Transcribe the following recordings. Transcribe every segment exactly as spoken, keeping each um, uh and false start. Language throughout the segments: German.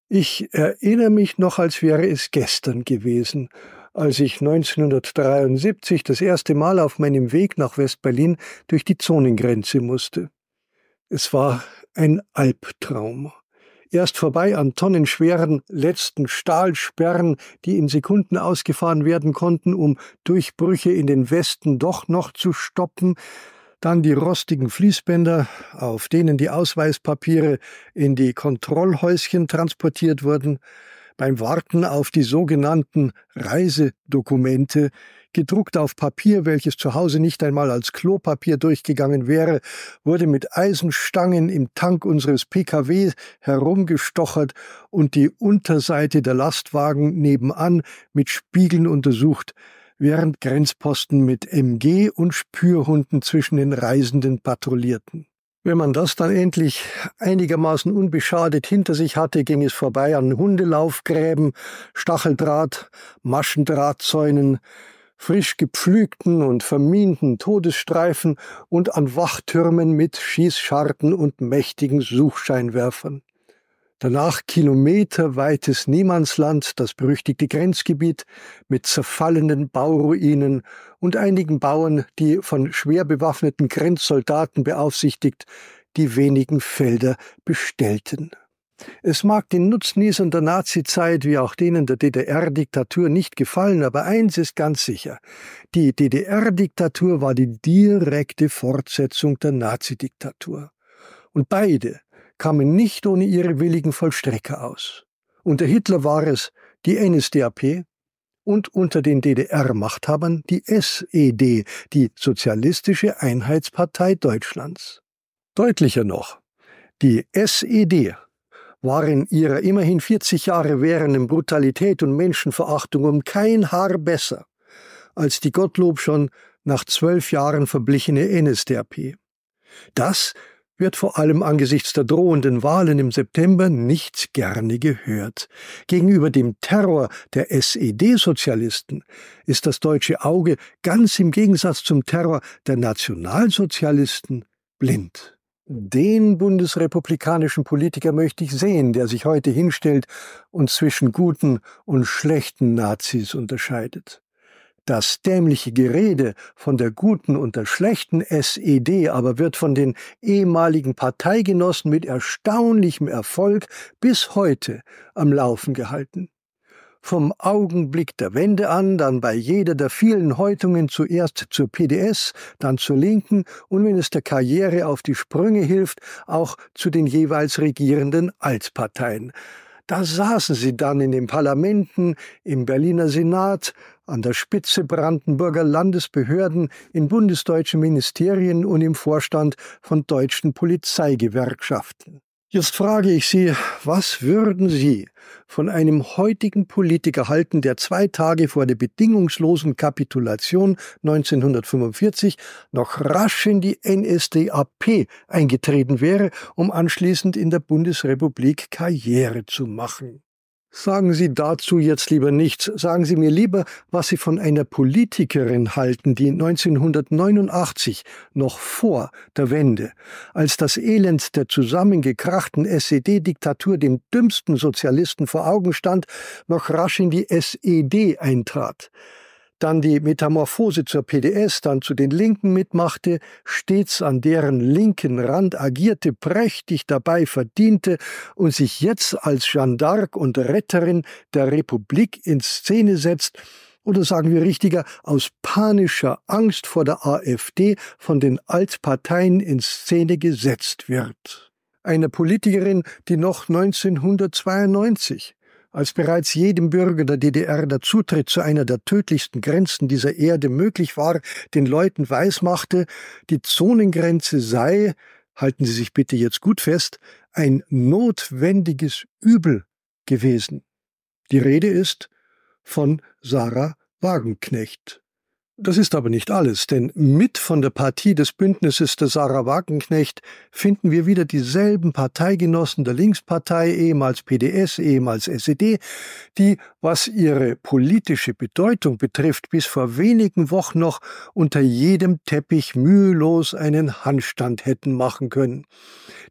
Ich erinnere mich noch, als wäre es gestern gewesen, als ich neunzehnhundertdreiundsiebzig das erste Mal auf meinem Weg nach West-Berlin durch die Zonengrenze musste. Es war ein Albtraum. Erst vorbei an tonnenschweren letzten Stahlsperren, die in Sekunden ausgefahren werden konnten, um Durchbrüche in den Westen doch noch zu stoppen, dann die rostigen Fließbänder, auf denen die Ausweispapiere in die Kontrollhäuschen transportiert wurden, beim Warten auf die sogenannten Reisedokumente, gedruckt auf Papier, welches zu Hause nicht einmal als Klopapier durchgegangen wäre, wurde mit Eisenstangen im Tank unseres P K W herumgestochert und die Unterseite der Lastwagen nebenan mit Spiegeln untersucht, während Grenzposten mit M G und Spürhunden zwischen den Reisenden patrouillierten. Wenn man das dann endlich einigermaßen unbeschadet hinter sich hatte, ging es vorbei an Hundelaufgräben, Stacheldraht, Maschendrahtzäunen, frisch gepflügten und verminten Todesstreifen und an Wachtürmen mit Schießscharten und mächtigen Suchscheinwerfern. Danach kilometerweites Niemandsland, das berüchtigte Grenzgebiet mit zerfallenen Bauruinen und einigen Bauern, die von schwer bewaffneten Grenzsoldaten beaufsichtigt, die wenigen Felder bestellten. Es mag den Nutznießern der Nazizeit wie auch denen der D D R-Diktatur nicht gefallen, aber eins ist ganz sicher: Die D D R-Diktatur war die direkte Fortsetzung der Nazidiktatur. Und beide kamen nicht ohne ihre willigen Vollstrecker aus. Unter Hitler war es die N S D A P und unter den D D R-Machthabern die S E D, die Sozialistische Einheitspartei Deutschlands. Deutlicher noch: Die S E D war in ihrer immerhin vierzig Jahre währenden Brutalität und Menschenverachtung um kein Haar besser als die Gottlob schon nach zwölf Jahren verblichene N S D A P. Das wird vor allem angesichts der drohenden Wahlen im September nicht gerne gehört. Gegenüber dem Terror der S E D-Sozialisten ist das deutsche Auge ganz im Gegensatz zum Terror der Nationalsozialisten blind. Den bundesrepublikanischen Politiker möchte ich sehen, der sich heute hinstellt und zwischen guten und schlechten Nazis unterscheidet. Das dämliche Gerede von der guten und der schlechten S E D aber wird von den ehemaligen Parteigenossen mit erstaunlichem Erfolg bis heute am Laufen gehalten. Vom Augenblick der Wende an, dann bei jeder der vielen Häutungen zuerst zur P D S, dann zur Linken und wenn es der Karriere auf die Sprünge hilft, auch zu den jeweils regierenden Altparteien. Da saßen sie dann in den Parlamenten, im Berliner Senat, an der Spitze Brandenburger Landesbehörden, in bundesdeutschen Ministerien und im Vorstand von deutschen Polizeigewerkschaften. Jetzt frage ich Sie, was würden Sie von einem heutigen Politiker halten, der zwei Tage vor der bedingungslosen Kapitulation neunzehnhundertfünfundvierzig noch rasch in die N S D A P eingetreten wäre, um anschließend in der Bundesrepublik Karriere zu machen? Sagen Sie dazu jetzt lieber nichts. Sagen Sie mir lieber, was Sie von einer Politikerin halten, die neunzehnhundertneunundachtzig, noch vor der Wende, als das Elend der zusammengekrachten S E D-Diktatur dem dümmsten Sozialisten vor Augen stand, noch rasch in die S E D eintrat. Dann die Metamorphose zur P D S, dann zu den Linken mitmachte, stets an deren linken Rand agierte, prächtig dabei verdiente und sich jetzt als Jeanne d'Arc und Retterin der Republik in Szene setzt, oder sagen wir richtiger, aus panischer Angst vor der AfD von den Altparteien in Szene gesetzt wird. Eine Politikerin, die noch neunzehnhundertzweiundneunzig als bereits jedem Bürger der D D R der Zutritt zu einer der tödlichsten Grenzen dieser Erde möglich war, den Leuten weismachte, die Zonengrenze sei, halten Sie sich bitte jetzt gut fest, ein notwendiges Übel gewesen. Die Rede ist von Sarah Wagenknecht. Das ist aber nicht alles, denn mit von der Partie des Bündnisses der Sarah Wagenknecht finden wir wieder dieselben Parteigenossen der Linkspartei, ehemals P D S, ehemals S E D, die, was ihre politische Bedeutung betrifft, bis vor wenigen Wochen noch unter jedem Teppich mühelos einen Handstand hätten machen können.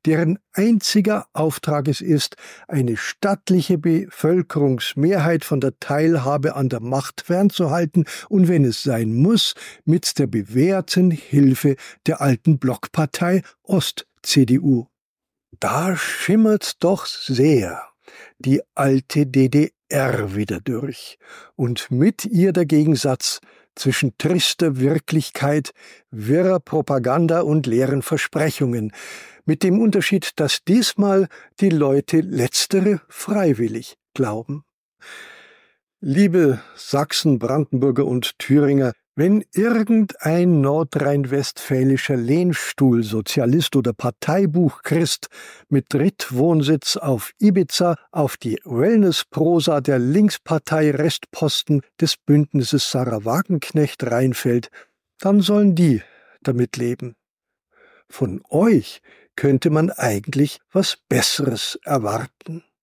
deren einziger Auftrag es ist, eine stattliche Bevölkerungsmehrheit von der Teilhabe an der Macht fernzuhalten und, wenn es sein muss, mit der bewährten Hilfe der alten Blockpartei Ost-C D U. Da schimmert doch sehr die alte D D R wieder durch und mit ihr der Gegensatz zwischen trister Wirklichkeit, wirrer Propaganda und leeren Versprechungen, mit dem Unterschied, dass diesmal die Leute letztere freiwillig glauben. Liebe Sachsen, Brandenburger und Thüringer, wenn irgendein nordrhein-westfälischer Lehnstuhlsozialist oder Parteibuchchrist mit Drittwohnsitz auf Ibiza auf die Wellnessprosa der Linkspartei Restposten des Bündnisses Sarah Wagenknecht reinfällt, dann sollen die damit leben. Von euch könnte man eigentlich was Besseres erwarten.